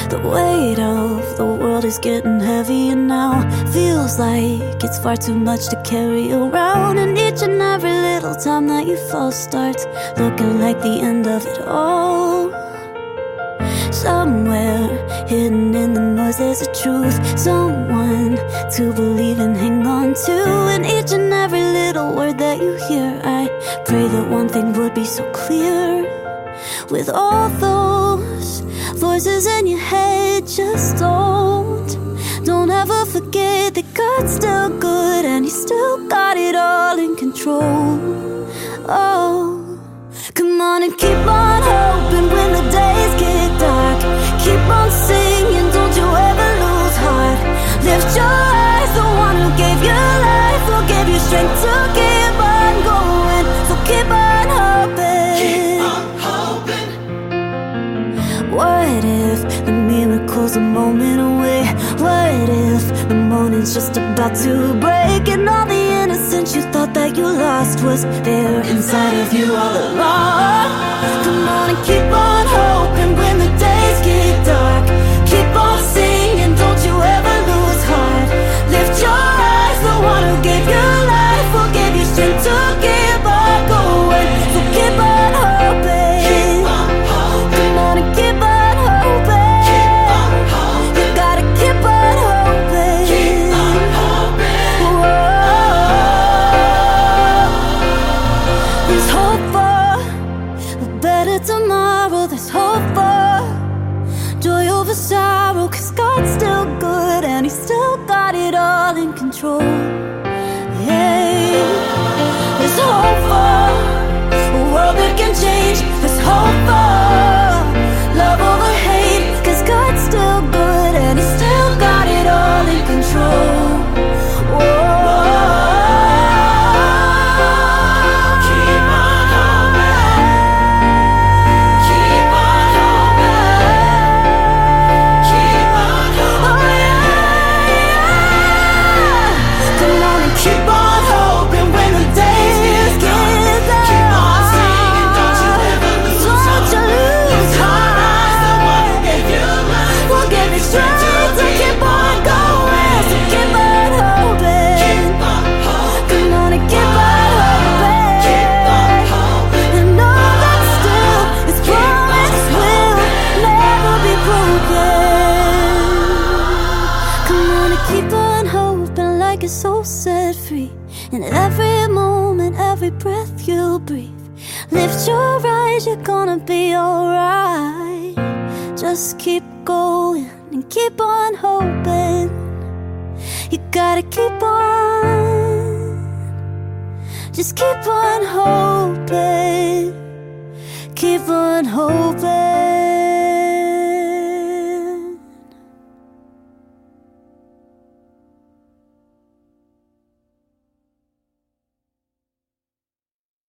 The weight of the world is getting heavier now. Feels like it's far too much to carry around. And each and every little time that you fall starts looking like the end of it all. Somewhere hidden in the noise there's a truth, someone to believe and hang on to. And each and every little word that you hear, I pray that one thing would be so clear. With all those voices in your head, just don't ever forget that God's still good and He's still got it all in control. Oh, come on and keep on hoping when the days get dark. Keep on singing, don't you ever lose heart. Lift your eyes, the one who gave you life will give you strength to keep on going. So keep on hoping. Keep on hoping. What if the miracle's a moment away? What if the morning's just about to break and all the innocence you thought that you lost was there inside of you all along? Come on and keep on hoping when the days get dark. Keep on singing, don't you ever lose heart. Lift your eyes, the one who gave you life will give you strength to keep on going. So keep on hoping. Keep on hoping. Come on and keep on hoping. Keep on hoping. You gotta keep on hoping. Keep on hoping. Whoa. There's hope for a better tomorrow. There's hope for joy over sorrow. 'Cause God's still good and He's still got it all in control. Yeah. There's hope for a world that can change. There's hope for love over hate. 'Cause God's still good and He's still got it all in control. Whoa. Keep on hoping. Keep on hoping. Keep on hoping. Come on and Keep on hoping when the days get dark. Keep on singing, don't you ever lose heart. Don't you lose Lift your eyes, the one who gave you life will give you strength to keep on going. So keep on hoping. Keep on hoping. Come on and keep on hoping. Keep on hoping. And know that still His promise will never be broken. Come on and keep on hoping like your soul set free. In every moment, every breath you breathe, lift your eyes, you're gonna be alright. Just keep going and keep on hoping. You gotta keep on. Just keep on hoping.